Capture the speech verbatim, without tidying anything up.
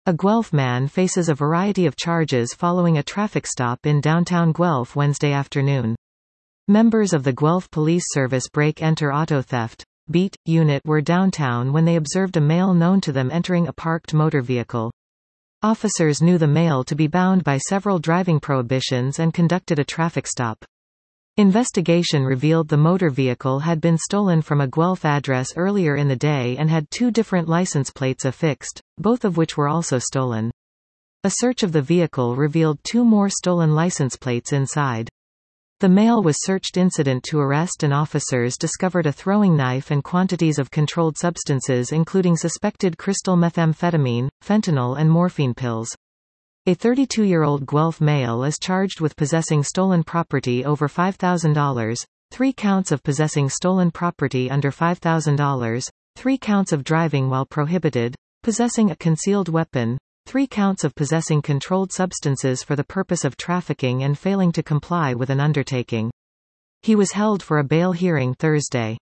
A Guelph man faces a variety of charges following a traffic stop in downtown Guelph Wednesday afternoon. Members of the Guelph Police Service break-enter auto theft beat unit were downtown when they observed a male known to them entering a parked motor vehicle. Officers knew the male to be bound by several driving prohibitions and conducted a traffic stop. Investigation revealed the motor vehicle had been stolen from a Guelph address earlier in the day and had two different license plates affixed, both of which were also stolen. A search of the vehicle revealed two more stolen license plates inside. The male was searched incident to arrest, and officers discovered a throwing knife and quantities of controlled substances including suspected crystal methamphetamine, fentanyl and morphine pills. A thirty-two-year-old Guelph male is charged with possessing stolen property over five thousand dollars, three counts of possessing stolen property under five thousand dollars, three counts of driving while prohibited, possessing a concealed weapon, three counts of possessing controlled substances for the purpose of trafficking and failing to comply with an undertaking. He was held for a bail hearing Thursday.